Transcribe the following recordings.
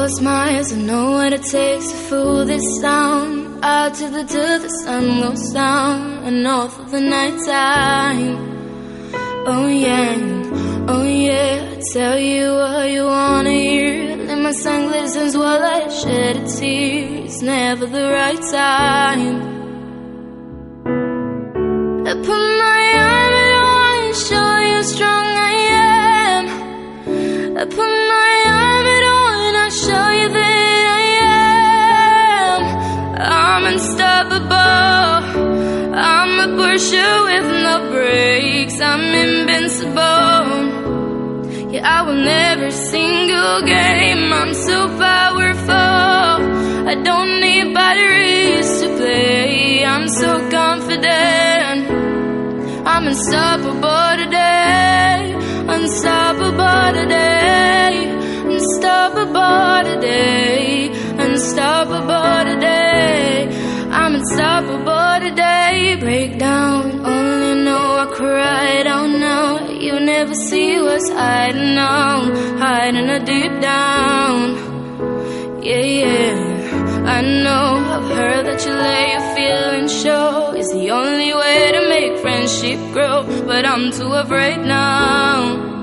close my eyes, I know what it takes to fool this town. Out till the sun goes down, and all through the night time. Oh yeah, I tell you what you wanna hear. Let my sun glistens while I shed a tear. It's never the right time. I put my armor on and show you how strong I am. I put my armor on and I show you that I am. I'm unstoppable. I'm a Porsche with no brakes. I'm invincible. Yeah, I will never single game. I'm so powerful. I don't need batteries to play. I'm so confident. I'm unstoppable today. Unstoppable today. Unstoppable today. Unstoppable today. I'm unstoppable today. Break down, only know I cry. Don't know, you never see what's hiding on, hiding deep down. Yeah, I know, I've heard that you let your feelings show. It's the only way to make friendship grow, but I'm too afraid now.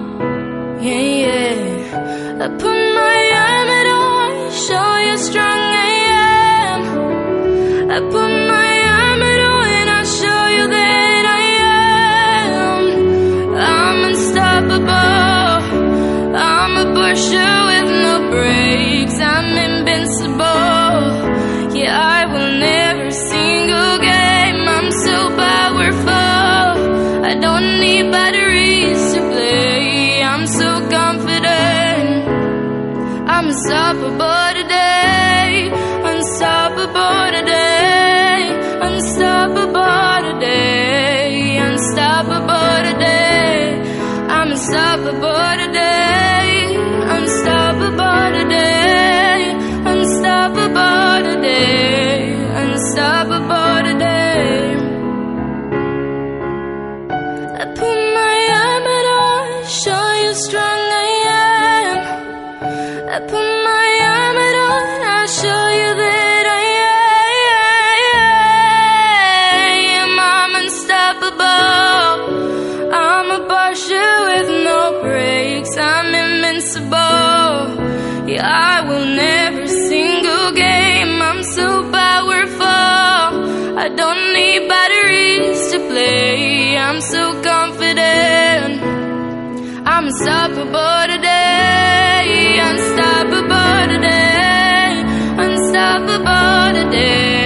Yeah, I put my armor on, show you how strong I am. I put my armor on and I show you that I am. I'm unstoppable. I'm a Porsche with no brakes. I'm invincible. Yeah, I will never single game. I'm so powerful. I don't need batteries to play. I'm so confident. I'm unstoppable today. Unstoppable today. Unstoppable today. Unstoppable today. I'm unstoppable today. Unstoppable today. Unstoppable today. Unstoppable today. I put my armor on, show you how strong I am. I put my armor on, I'll show you that I am. I'm unstoppable. I'm a Porsche with no brakes. I'm invincible. Yeah, I will never single game. I'm so powerful. I don't need batteries to play. I'm so confident. I'm unstoppable today. Unstoppable today. Unstoppable today.